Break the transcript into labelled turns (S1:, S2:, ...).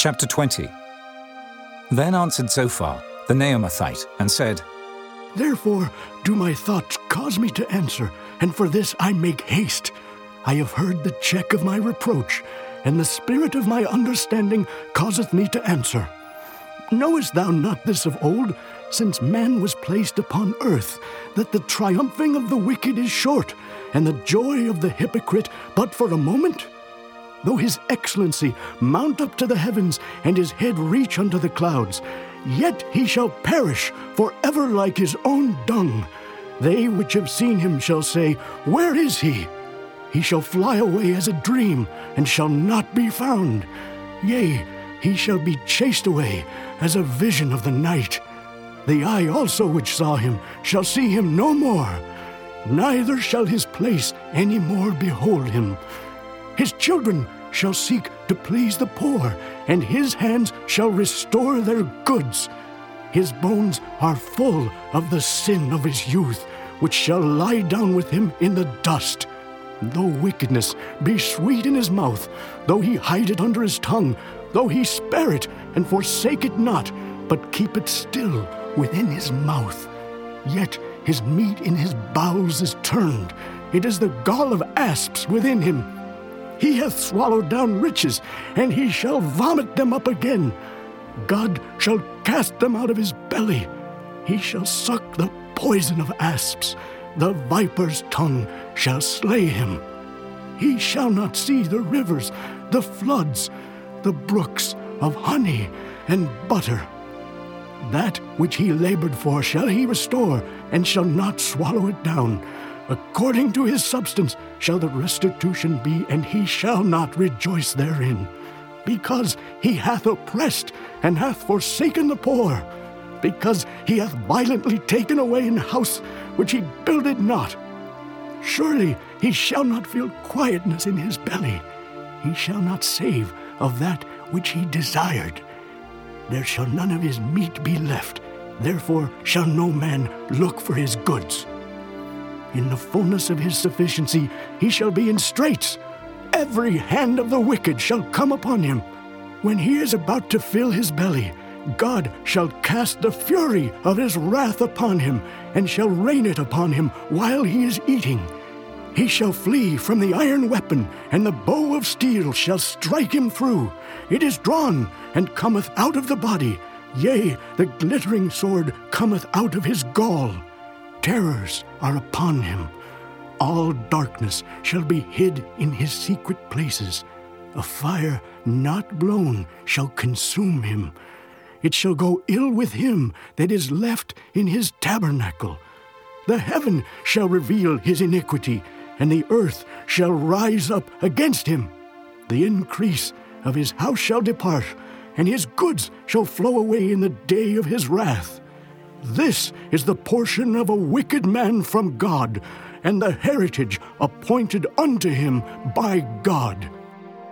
S1: Chapter 20. Then answered Zophar, the Naamathite, and said,
S2: Therefore do my thoughts cause me to answer, and for this I make haste. I have heard the check of my reproach, and the spirit of my understanding causeth me to answer. Knowest thou not this of old, since man was placed upon earth, that the triumphing of the wicked is short, and the joy of the hypocrite but for a moment? Though his excellency mount up to the heavens, and his head reach unto the clouds, yet he shall perish forever like his own dung. They which have seen him shall say, Where is he? He shall fly away as a dream, and shall not be found. Yea, he shall be chased away as a vision of the night. The eye also which saw him shall see him no more, neither shall his place any more behold him. His children shall seek to please the poor, and his hands shall restore their goods. His bones are full of the sin of his youth, which shall lie down with him in the dust. Though wickedness be sweet in his mouth, though he hide it under his tongue, though he spare it and forsake it not, but keep it still within his mouth, yet his meat in his bowels is turned. It is the gall of asps within him. He hath swallowed down riches, and he shall vomit them up again. God shall cast them out of his belly. He shall suck the poison of asps. The viper's tongue shall slay him. He shall not see the rivers, the floods, the brooks of honey and butter. That which he labored for shall he restore, and shall not swallow it down. According to his substance shall the restitution be, and he shall not rejoice therein. Because he hath oppressed, and hath forsaken the poor. Because he hath violently taken away an house which he builded not. Surely he shall not feel quietness in his belly. He shall not save of that which he desired. There shall none of his meat be left. Therefore shall no man look for his goods. In the fullness of his sufficiency he shall be in straits. Every hand of the wicked shall come upon him. When he is about to fill his belly, God shall cast the fury of his wrath upon him, and shall rain it upon him while he is eating. He shall flee from the iron weapon, and the bow of steel shall strike him through. It is drawn, and cometh out of the body. Yea, the glittering sword cometh out of his gall. Terrors are upon him. All darkness shall be hid in his secret places. A fire not blown shall consume him. It shall go ill with him that is left in his tabernacle. The heaven shall reveal his iniquity, and the earth shall rise up against him. The increase of his house shall depart, and his goods shall flow away in the day of his wrath. This is the portion of a wicked man from God, and the heritage appointed unto him by God.